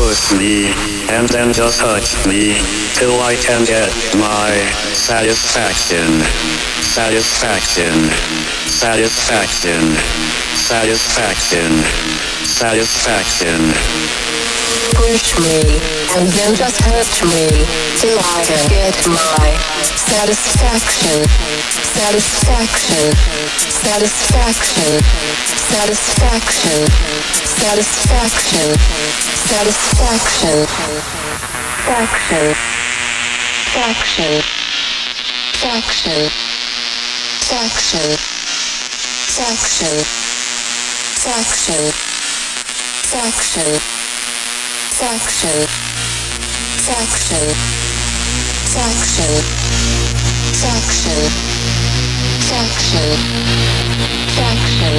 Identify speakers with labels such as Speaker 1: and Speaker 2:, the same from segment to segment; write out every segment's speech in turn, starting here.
Speaker 1: push me, and then just touch me, till I can get my satisfaction. Satisfaction. Satisfaction. Satisfaction. Satisfaction.
Speaker 2: Push me, and then just hurt me, till I can get my satisfaction. Satisfaction. Satisfaction. Satisfaction. Satisfaction. Satisfaction. Faction. Faction. Faction. Faction. Faction. Faction. Faction. Faction. Faction. Faction. Faction. Faction. Faction.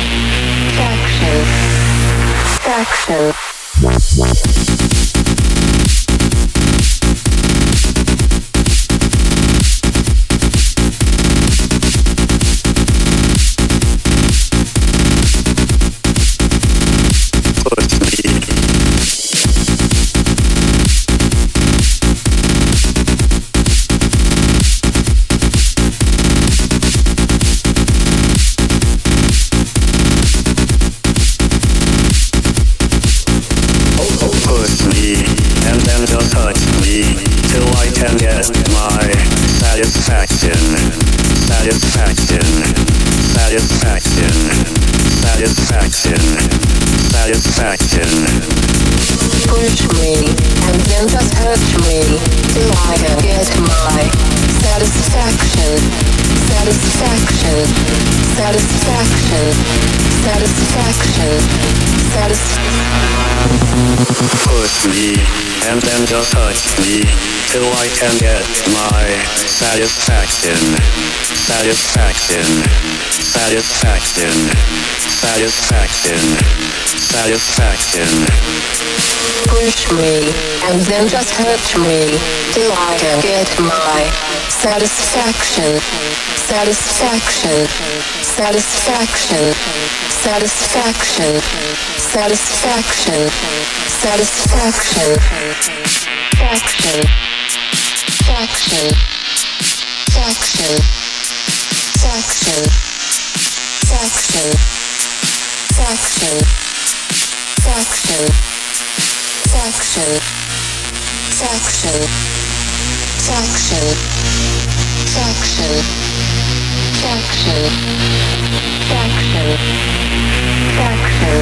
Speaker 2: Faction. Faction. Push me, and then just hurt me, till I can get my satisfaction. Satisfaction. Satisfaction. Satisfaction.
Speaker 1: Push me, and then just touch me, till I can get my satisfaction. Satisfaction. Satisfaction. Satisfaction. Satisfaction.
Speaker 2: Push me, and then just hurt me, till I can get my satisfaction. Satisfaction. Satisfaction. Satisfaction. Satisfaction. Satisfaction. Faction. Faction. Faction. Faction. Faction. Faction. Faction. Faction. Faction. Faction. Faction. Faction. Faction. Faction.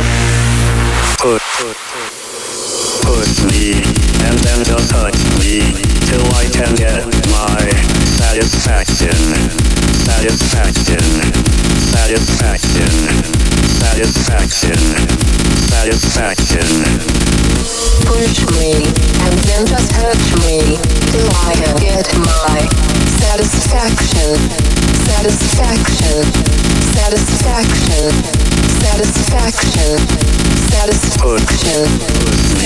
Speaker 1: Push me, and then just touch me, till I can get my satisfaction. Satisfaction. Satisfaction. Satisfaction. Satisfaction.
Speaker 2: Push me, and then just hurt me, till I can get my satisfaction. Satisfaction. Satisfaction. Satisfaction. Satisfaction.